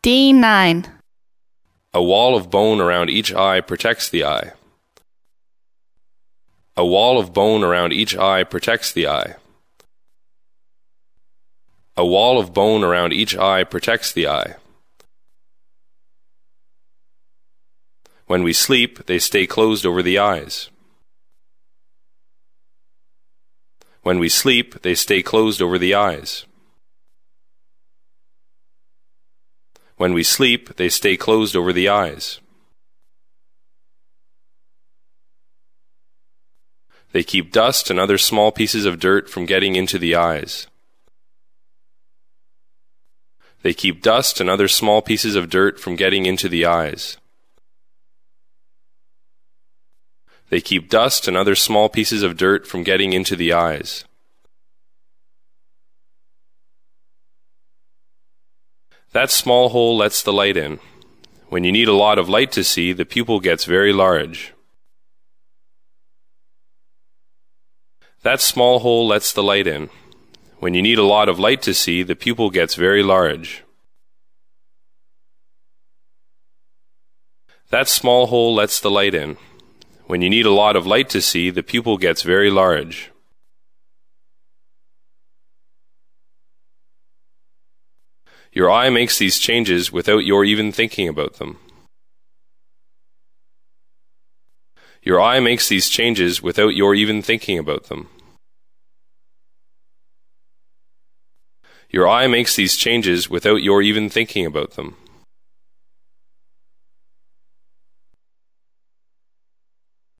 D9. A wall of bone around each eye protects the eye. A wall of bone around each eye protects the eye. A wall of bone around each eye protects the eye. When we sleep, they stay closed over the eyes. When we sleep, they stay closed over the eyes. When we sleep, they stay closed over the eyes. They keep dust and other small pieces of dirt from getting into the eyes. They keep dust and other small pieces of dirt from getting into the eyes. They keep dust and other small pieces of dirt from getting into the eyes. That small hole lets the light in. When you need a lot of light to see, the pupil gets very large. That small hole lets the light in. When you need a lot of light to see, the pupil gets very large. That small hole lets the light in. When you need a lot of light to see, the pupil gets very large. Your eye makes these changes without your even thinking about them. Your eye makes these changes without your even thinking about them. Your eye makes these changes without your even thinking about them.